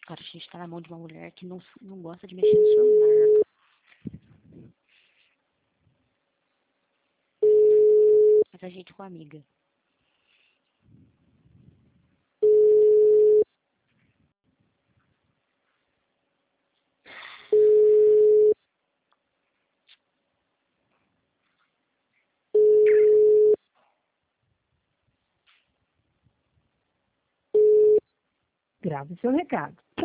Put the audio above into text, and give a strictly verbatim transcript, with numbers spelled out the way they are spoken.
Agora a gente tá na mão de uma mulher que não, não gosta de mexer no celular. Mas a gente com a amiga. Grave seu recado.